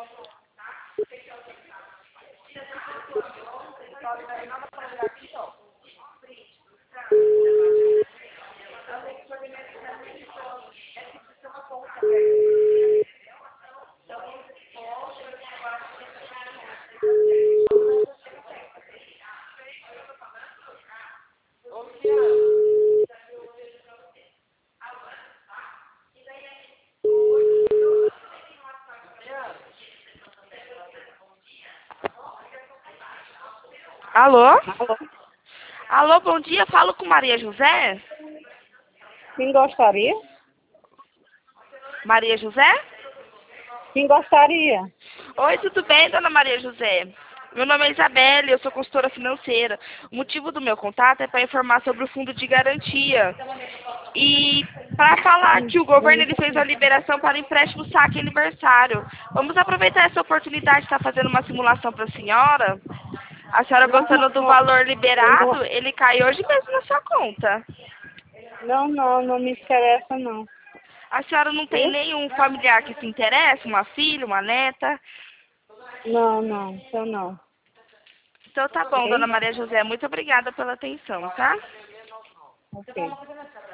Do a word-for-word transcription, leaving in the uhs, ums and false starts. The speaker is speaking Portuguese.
Alô? Alô? Alô, bom dia. Falo com Maria José? Quem gostaria? Maria José? Quem gostaria? Oi, tudo bem, dona Maria José? Meu nome é Isabelle, eu sou consultora financeira. O motivo do meu contato é para informar sobre o fundo de garantia. E para falar que o governo ele fez a liberação para empréstimo saque aniversário. Vamos aproveitar essa oportunidade de estar fazendo uma simulação para a senhora? A senhora Não, gostando do não, valor eu não, liberado, ele cai hoje mesmo na sua conta. não, não, não me interessa não. A senhora não tem Viu? nenhum familiar que se interesse? Uma filha, uma neta? Não, não, eu não. Então tá bom, dona Ok? Maria José. Muito obrigada pela atenção, tá? Ok.